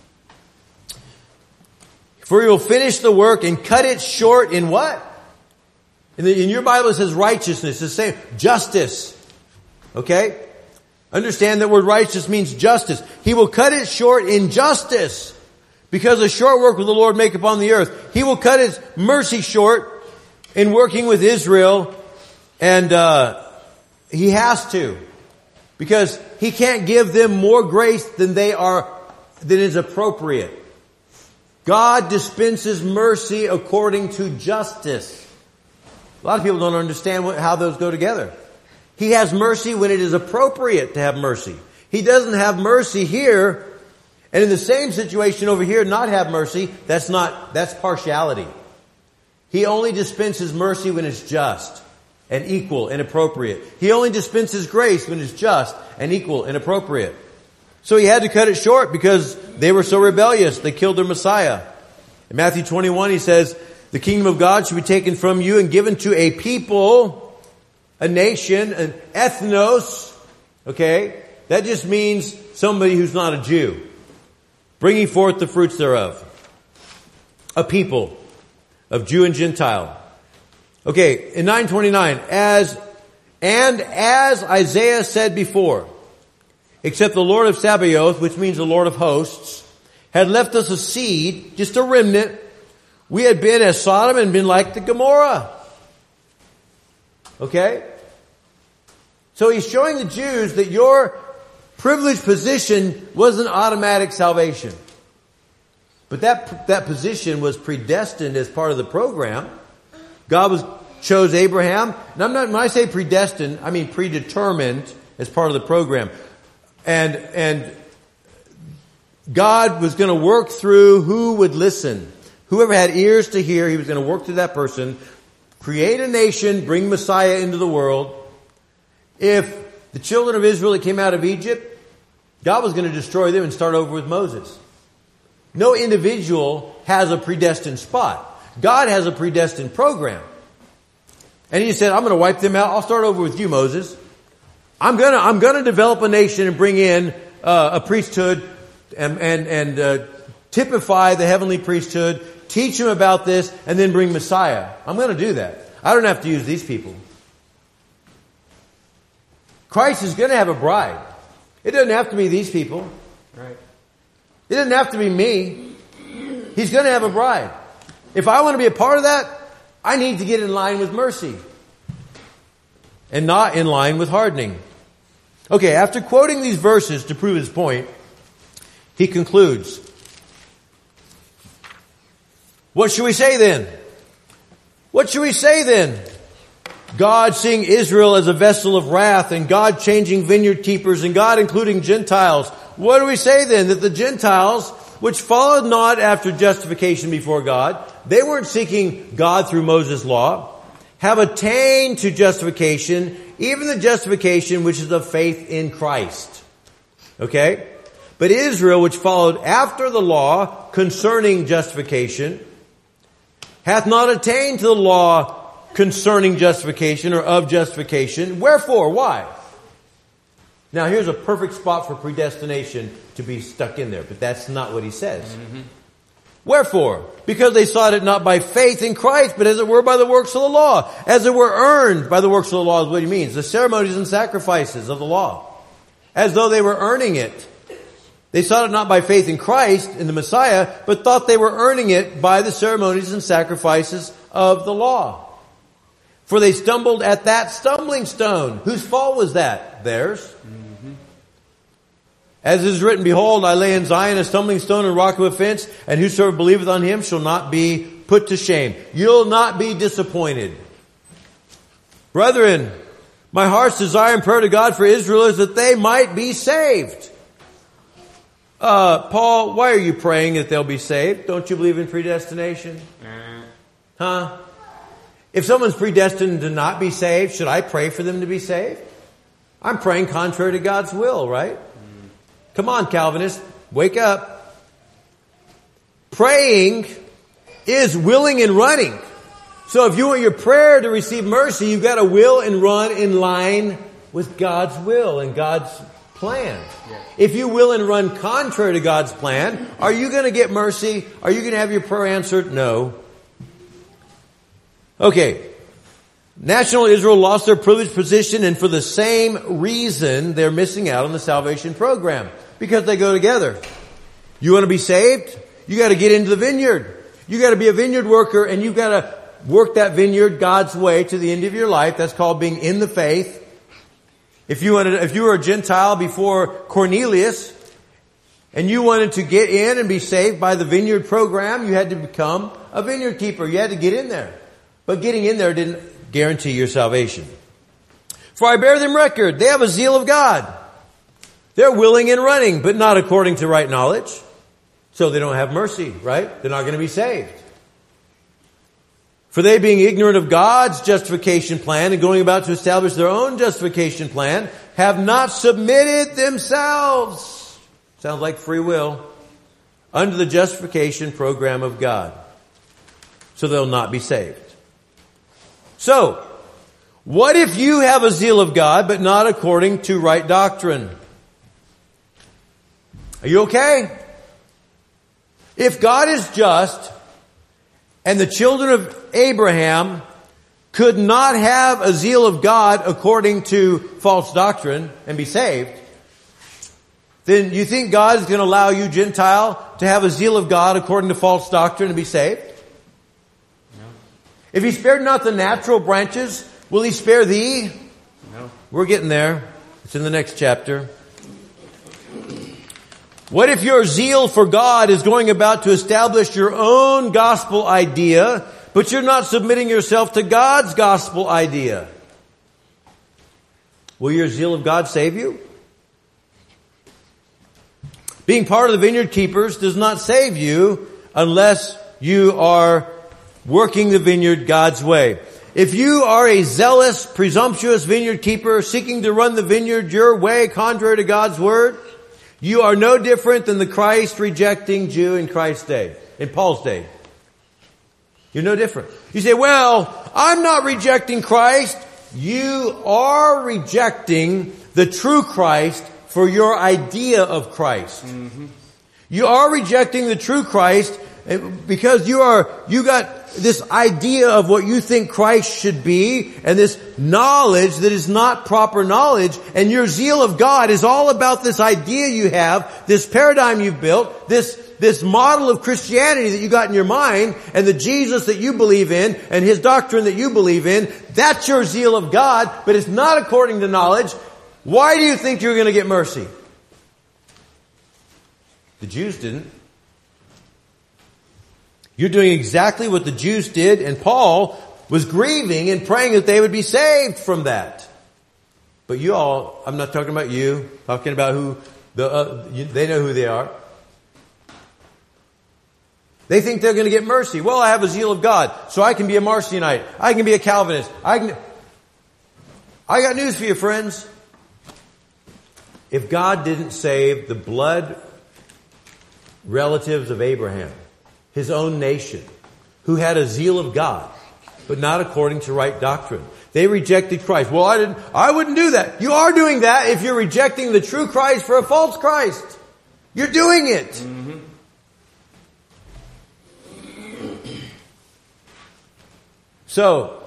For he will finish the work and cut it short in what? In, the, in your Bible it says righteousness. It's the same. Justice. Okay? Understand that word righteous means justice. He will cut it short in justice. Because a short work will the Lord make upon the earth. He will cut his mercy short in working with Israel. And uh he has to. Because he can't give them more grace than they are, than is appropriate. God dispenses mercy according to justice. A lot of people don't understand what, how those go together. He has mercy when it is appropriate to have mercy. He doesn't have mercy here, and in the same situation over here not have mercy. That's not, that's partiality. He only dispenses mercy when it's just and equal and appropriate. He only dispenses grace when it's just and equal and appropriate. So he had to cut it short because they were so rebellious. They killed their Messiah. In Matthew twenty-one, he says, the kingdom of God should be taken from you and given to a people, a nation, an ethnos. Okay? That just means somebody who's not a Jew. Bringing forth the fruits thereof. A people of Jew and Gentile. Okay, in nine twenty-nine, as, and as Isaiah said before, except the Lord of Sabaoth, which means the Lord of hosts, had left us a seed, just a remnant, we had been as Sodom and been like the Gomorrah. Okay? So he's showing the Jews that your privileged position was an automatic salvation. But that, that position was predestined as part of the program. God was, chose Abraham. And I'm not, when I say predestined, I mean predetermined as part of the program. And, and God was going to work through who would listen. Whoever had ears to hear, he was going to work through that person, create a nation, bring Messiah into the world. If the children of Israel that came out of Egypt, God was going to destroy them and start over with Moses. No individual has a predestined spot. God has a predestined program. And he said, I'm going to wipe them out. I'll start over with you, Moses. I'm going to, I'm going to develop a nation and bring in uh, a priesthood and, and, and uh, typify the heavenly priesthood, teach them about this, and then bring Messiah. I'm going to do that. I don't have to use these people. Christ is going to have a bride. It doesn't have to be these people. Right. It doesn't have to be me. He's going to have a bride. If I want to be a part of that, I need to get in line with mercy and not in line with hardening. Okay, after quoting these verses to prove his point, he concludes. What should we say then? What should we say then? God seeing Israel as a vessel of wrath and God changing vineyard keepers and God including Gentiles. What do we say then? That the Gentiles, which followed not after justification before God, they weren't seeking God through Moses' law, have attained to justification, even the justification which is of faith in Christ. Okay? But Israel, which followed after the law concerning justification, hath not attained to the law concerning justification or of justification. Wherefore? Why? Now here's a perfect spot for predestination to be stuck in there, but that's not what he says. Mm-hmm. Wherefore? Because they sought it not by faith in Christ, but as it were by the works of the law. As it were earned by the works of the law is what he means. The ceremonies and sacrifices of the law. As though they were earning it. They sought it not by faith in Christ, in the Messiah, but thought they were earning it by the ceremonies and sacrifices of the law. For they stumbled at that stumbling stone. Whose fault was that? Theirs. Mm-hmm. As it is written, behold, I lay in Zion a stumbling stone and rock of offense, and whosoever believeth on him shall not be put to shame. You'll not be disappointed. Brethren, my heart's desire and prayer to God for Israel is that they might be saved. Uh, Paul, why are you praying that they'll be saved? Don't you believe in predestination? Huh? If someone's predestined to not be saved, should I pray for them to be saved? I'm praying contrary to God's will, right? Come on, Calvinists, wake up. Praying is willing and running. So if you want your prayer to receive mercy, you've got to will and run in line with God's will and God's plan. Yeah. If you will and run contrary to God's plan, are you going to get mercy? Are you going to have your prayer answered? No. Okay. National Israel lost their privileged position, and for the same reason, they're missing out on the salvation program. Because they go together. You want to be saved? You got to get into the vineyard. You got to be a vineyard worker, and you've got to work that vineyard God's way to the end of your life. That's called being in the faith. If you wanted, if you were a Gentile before Cornelius, and you wanted to get in and be saved by the vineyard program, you had to become a vineyard keeper. You had to get in there. But getting in there didn't guarantee your salvation. For I bear them record, they have a zeal of God. They're willing and running, but not according to right knowledge. So they don't have mercy, right? They're not going to be saved. For they, being ignorant of God's justification plan and going about to establish their own justification plan, have not submitted themselves, sounds like free will, under the justification program of God. So they'll not be saved. So, what if you have a zeal of God, but not according to right doctrine? Are you okay? If God is just, and the children of Abraham could not have a zeal of God according to false doctrine and be saved, then you think God is going to allow you, Gentile, to have a zeal of God according to false doctrine and be saved? No. If He spared not the natural branches, will He spare thee? No. We're getting there. It's in the next chapter. What if your zeal for God is going about to establish your own gospel idea, but you're not submitting yourself to God's gospel idea? Will your zeal of God save you? Being part of the vineyard keepers does not save you unless you are working the vineyard God's way. If you are a zealous, presumptuous vineyard keeper seeking to run the vineyard your way contrary to God's word, you are no different than the Christ-rejecting Jew in Christ's day, in Paul's day. You're no different. You say, well, I'm not rejecting Christ. You are rejecting the true Christ for your idea of Christ. Mm-hmm. You are rejecting the true Christ because you are, you got this idea of what you think Christ should be and this knowledge that is not proper knowledge, and your zeal of God is all about this idea you have, this paradigm you've built, this this model of Christianity that you got in your mind, and the Jesus that you believe in and His doctrine that you believe in. That's your zeal of God, but it's not according to knowledge. Why do you think you're going to get mercy? The Jews didn't. You're doing exactly what the Jews did, and Paul was grieving and praying that they would be saved from that. But you all, I'm not talking about you, talking about who, the uh, you, they know who they are. They think they're going to get mercy. Well, I have a zeal of God, so I can be a Marcionite. I can be a Calvinist. I can. I got news for you, friends. If God didn't save the blood relatives of Abraham, his own nation, who had a zeal of God, but not according to right doctrine, they rejected Christ. Well, I didn't, I wouldn't do that. You are doing that if you're rejecting the true Christ for a false Christ. You're doing it. Mm-hmm. So,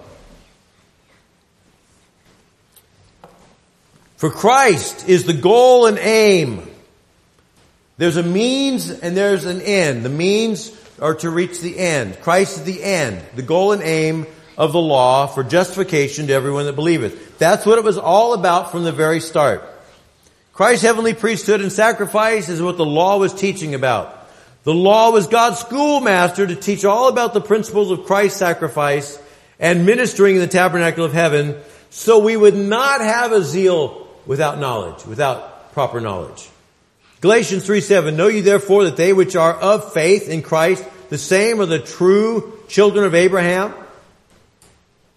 for Christ is the goal and aim. There's a means and there's an end. The means are to reach the end. Christ is the end, the goal and aim of the law for justification to everyone that believeth. That's what it was all about from the very start. Christ's heavenly priesthood and sacrifice is what the law was teaching about. The law was God's schoolmaster to teach all about the principles of Christ's sacrifice and ministering in the tabernacle of heaven, so we would not have a zeal without knowledge, without proper knowledge. Galatians three seven, know ye therefore that they which are of faith in Christ, the same are the true children of Abraham.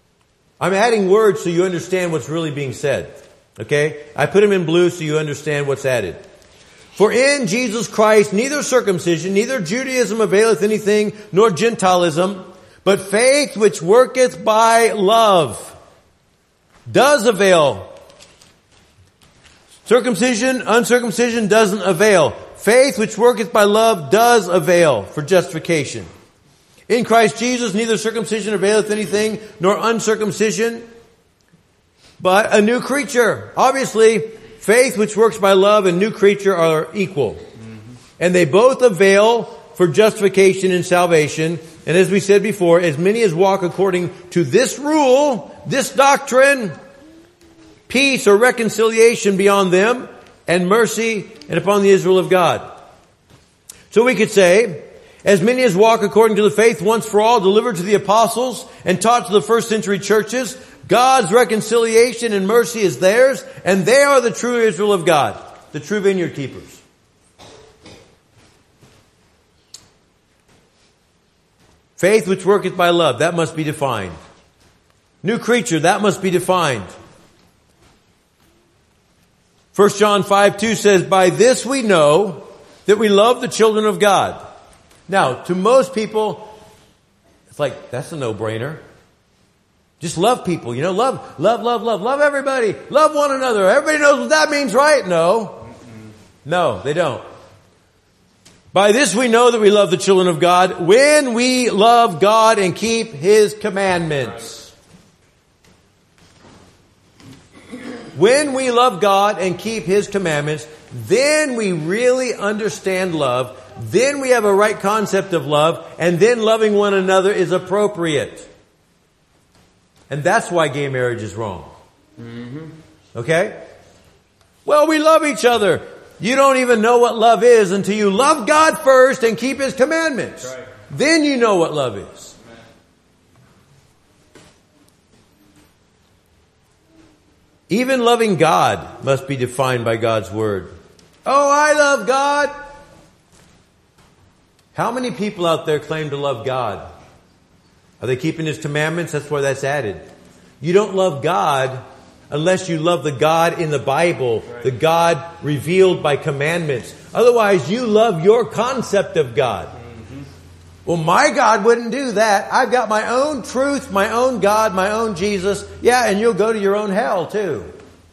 I'm adding words so you understand what's really being said. Okay? I put them in blue so you understand what's added. For in Jesus Christ neither circumcision, neither Judaism availeth anything, nor Gentilism, but faith which worketh by love does avail. Circumcision, uncircumcision doesn't avail. Faith which worketh by love does avail for justification. In Christ Jesus neither circumcision availeth anything, nor uncircumcision, but a new creature. Obviously, faith which works by love and new creature are equal. Mm-hmm. And they both avail for justification and salvation. And as we said before, as many as walk according to this rule, this doctrine, peace or reconciliation be on them, and mercy and upon the Israel of God. So we could say, as many as walk according to the faith once for all delivered to the apostles and taught to the first century churches, God's reconciliation and mercy is theirs, and they are the true Israel of God, the true vineyard keepers. Faith which worketh by love, that must be defined. New creature, that must be defined. First John five two says, by this we know that we love the children of God. Now, to most people, it's like, that's a no-brainer. Just love people, you know, love, love, love, love, love everybody, love one another. Everybody knows what that means, right? No. No, they don't. By this we know that we love the children of God when we love God and keep His commandments. When we love God and keep His commandments, then we really understand love. Then we have a right concept of love, and then loving one another is appropriate. And that's why gay marriage is wrong. Mm-hmm. Okay? Well, we love each other. You don't even know what love is until you love God first and keep His commandments. Right. Then you know what love is. Even loving God must be defined by God's Word. Oh, I love God. How many people out there claim to love God? Are they keeping His commandments? That's why that's added. You don't love God unless you love the God in the Bible, right. The God revealed by commandments. Otherwise, you love your concept of God. Mm-hmm. Well, my God wouldn't do that. I've got my own truth, my own God, my own Jesus. Yeah, and you'll go to your own hell too.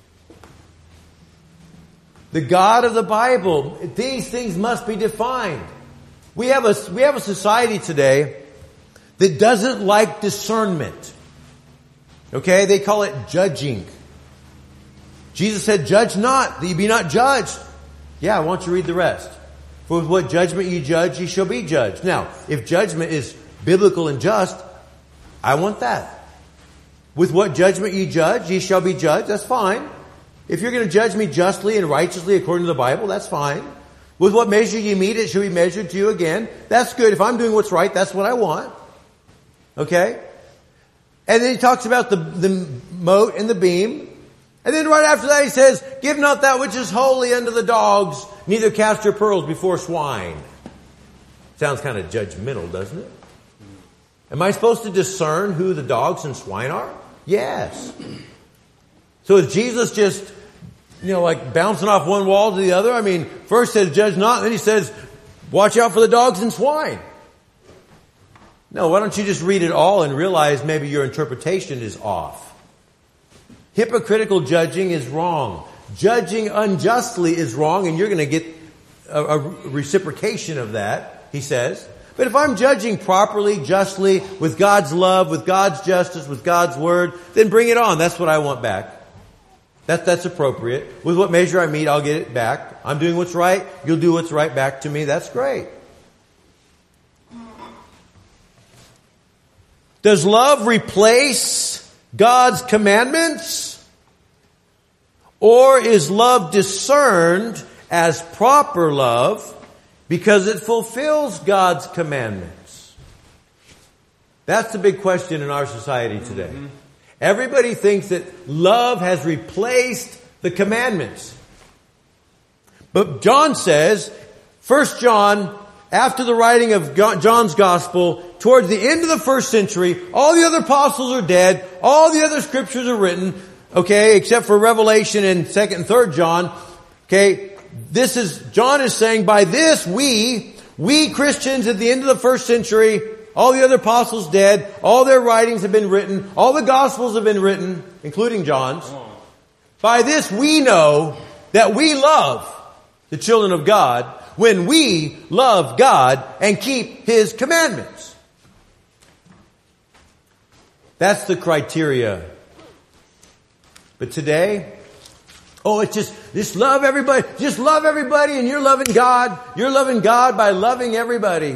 The God of the Bible, these things must be defined. We have a, we have a society today that doesn't like discernment. Okay? They call it judging. Jesus said, judge not, that you be not judged. Yeah, why don't you read the rest? For with what judgment you judge, ye shall be judged. Now, if judgment is biblical and just, I want that. With what judgment ye judge, ye shall be judged. That's fine. If you're going to judge me justly and righteously according to the Bible, that's fine. With what measure you meet, it shall be measured to you again. That's good. If I'm doing what's right, that's what I want. Okay? And then he talks about the, the mote and the beam. And then right after that he says, give not that which is holy unto the dogs, neither cast your pearls before swine. Sounds kind of judgmental, doesn't it? Am I supposed to discern who the dogs and swine are? Yes. So is Jesus just, you know, like bouncing off one wall to the other? I mean, first says judge not, and then he says, watch out for the dogs and swine. No, why don't you just read it all and realize maybe your interpretation is off. Hypocritical judging is wrong. Judging unjustly is wrong, and you're going to get a, a reciprocation of that, he says. But if I'm judging properly, justly, with God's love, with God's justice, with God's word, then bring it on. That's what I want back. That, that's appropriate. With what measure I meet, I'll get it back. I'm doing what's right. You'll do what's right back to me. That's great. Does love replace God's commandments? Or is love discerned as proper love because it fulfills God's commandments? That's the big question in our society today. Mm-hmm. Everybody thinks that love has replaced the commandments. But John says, First John, after the writing of John's Gospel, towards the end of the first century, all the other apostles are dead, all the other scriptures are written, okay, except for Revelation and second and third John, okay, this is, John is saying, by this we, we Christians at the end of the first century, all the other apostles dead, all their writings have been written, all the gospels have been written, including John's. By this we know that we love the children of God when we love God and keep His commandments. That's the criteria. But today, oh, it's just, just love everybody, just love everybody and you're loving God. You're loving God by loving everybody.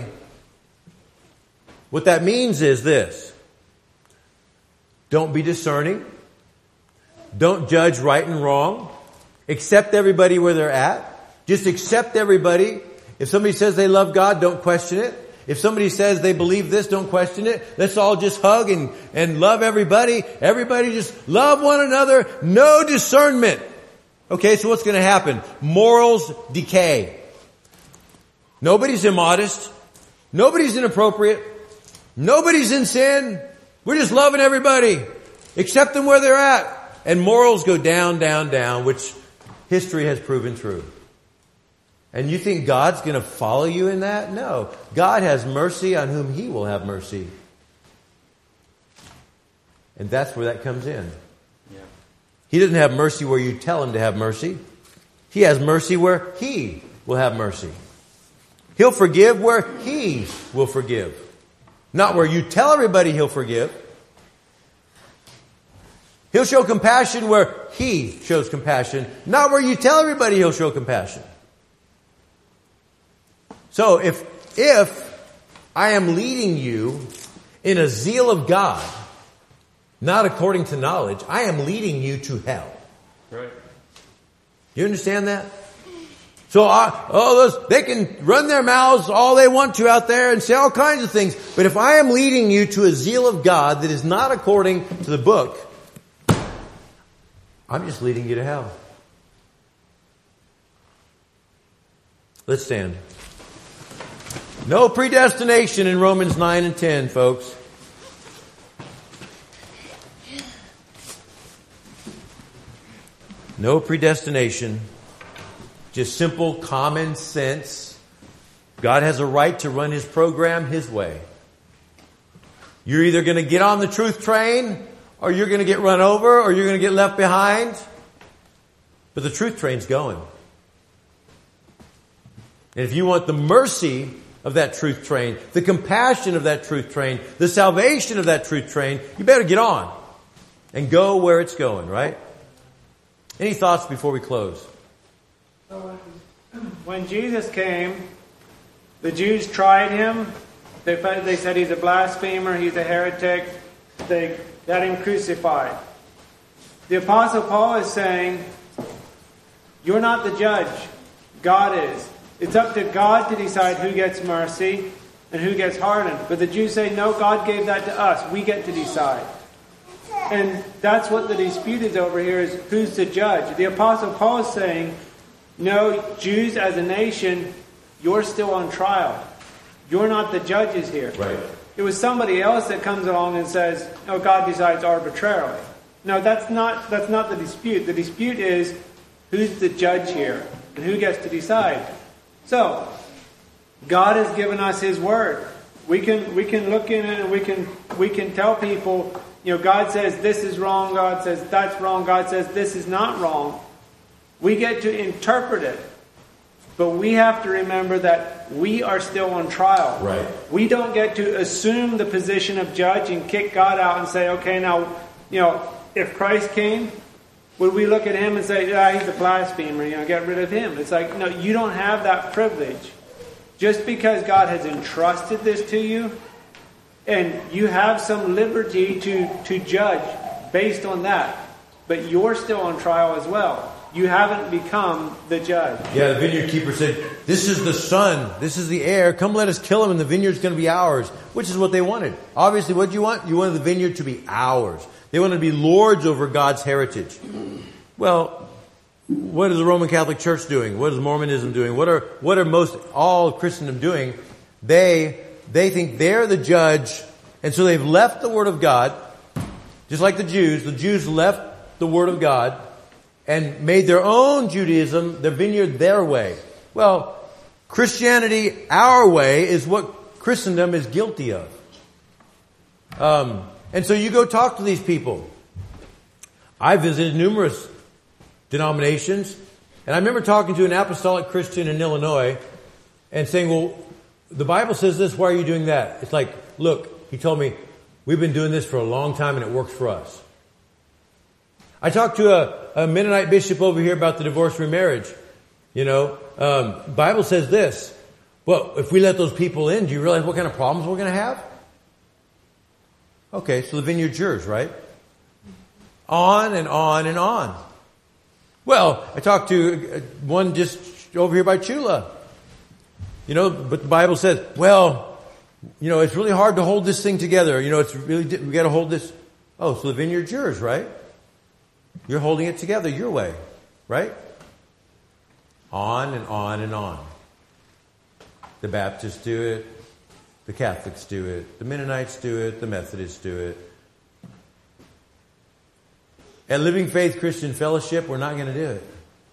What that means is this. Don't be discerning. Don't judge right and wrong. Accept everybody where they're at. Just accept everybody. If somebody says they love God, don't question it. If somebody says they believe this, don't question it. Let's all just hug and, and love everybody. Everybody just love one another. No discernment. Okay, so what's going to happen? Morals decay. Nobody's immodest. Nobody's inappropriate. Nobody's in sin. We're just loving everybody. Accept them where they're at. And morals go down, down, down, which history has proven true. And you think God's going to follow you in that? No. God has mercy on whom He will have mercy. And that's where that comes in. Yeah. He doesn't have mercy where you tell Him to have mercy. He has mercy where He will have mercy. He'll forgive where He will forgive. Not where you tell everybody He'll forgive. He'll show compassion where He shows compassion, not where you tell everybody He'll show compassion. So if, if I am leading you in a zeal of God, not according to knowledge, I am leading you to hell. Right. You understand that? So, uh, oh, those, they can run their mouths all they want to out there and say all kinds of things. But if I am leading you to a zeal of God that is not according to the book, I'm just leading you to hell. Let's stand. No predestination in Romans nine and ten, folks. No predestination. Just simple common sense. God has a right to run His program His way. You're either going to get on the truth train, or you're going to get run over, or you're going to get left behind. But the truth train's going. And if you want the mercy of that truth train, the compassion of that truth train, the salvation of that truth train, you better get on and go where it's going, right? Any thoughts before we close? When Jesus came, the Jews tried Him. They, they said He's a blasphemer, He's a heretic. They got Him crucified. The Apostle Paul is saying, you're not the judge. God is. It's up to God to decide who gets mercy and who gets hardened. But the Jews say, no, God gave that to us. We get to decide. And that's what the dispute is over here, is who's the judge. The Apostle Paul is saying, no, Jews as a nation, you're still on trial. You're not the judges here. Right. It was somebody else that comes along and says, oh, God decides arbitrarily. No, that's not, that's not the dispute. The dispute is, who's the judge here and who gets to decide. So, God has given us His Word. We can, we can look in it and we can, we can tell people, you know, God says this is wrong, God says that's wrong, God says this is not wrong. We get to interpret it. But we have to remember that we are still on trial. Right. We don't get to assume the position of judge and kick God out and say, okay, now, you know, if Christ came, would we look at Him and say, ah, He's a blasphemer, you know, get rid of Him? It's like, no, you don't have that privilege. Just because God has entrusted this to you, and you have some liberty to, to judge based on that, but you're still on trial as well. You haven't become the judge. Yeah, the vineyard keeper said, this is the son, this is the heir, come let us kill him and the vineyard's going to be ours, which is what they wanted. Obviously, what do you want? You wanted the vineyard to be ours. They wanted to be lords over God's heritage. Well, what is the Roman Catholic Church doing? What is Mormonism doing? What are, what are most, all Christendom doing? They they think they're the judge. And so they've left the Word of God, just like the Jews. The Jews left the Word of God and made their own Judaism, their vineyard, their way. Well, Christianity, our way, is what Christendom is guilty of. Um, and so you go talk to these people. I visited numerous denominations, and I remember talking to an apostolic Christian in Illinois and saying, well, the Bible says this, why are you doing that? It's like, look, he told me, we've been doing this for a long time and it works for us. I talked to a, a Mennonite bishop over here about the divorce remarriage. You know, um, Bible says this. Well, if we let those people in, do you realize what kind of problems we're going to have? Okay, so the vineyard's yours, right? On and on and on. Well, I talked to one just over here by Chula. You know, but the Bible says, well, you know, it's really hard to hold this thing together. You know, it's really, we got to hold this. Oh, so the vineyard's yours, right? You're holding it together your way, right? On and on and on. The Baptists do it. The Catholics do it. The Mennonites do it. The Methodists do it. At Living Faith Christian Fellowship, we're not going to do it.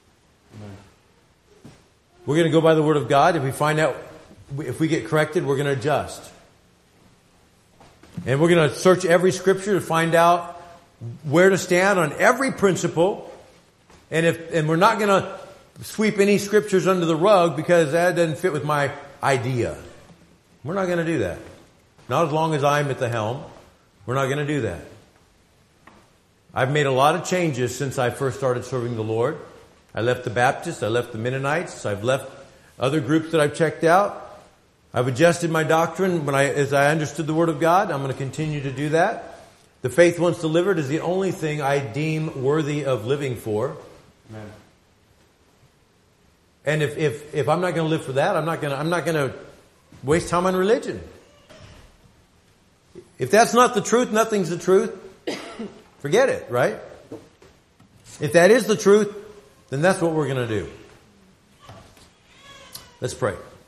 We're going to go by the Word of God. If we find out, if we get corrected, we're going to adjust. And we're going to search every scripture to find out where to stand on every principle. And if, and we're not going to sweep any scriptures under the rug because that doesn't fit with my idea. We're not going to do that. Not as long as I'm at the helm. We're not going to do that. I've made a lot of changes since I first started serving the Lord. I left the Baptists. I left the Mennonites. I've left other groups that I've checked out. I've adjusted my doctrine when I, as I understood the Word of God. I'm going to continue to do that. The faith once delivered is the only thing I deem worthy of living for. Amen. And if, if, if I'm not going to live for that, I'm not going to, I'm not going to waste time on religion. If that's not the truth, nothing's the truth. Forget it, right? If that is the truth, then that's what we're going to do. Let's pray.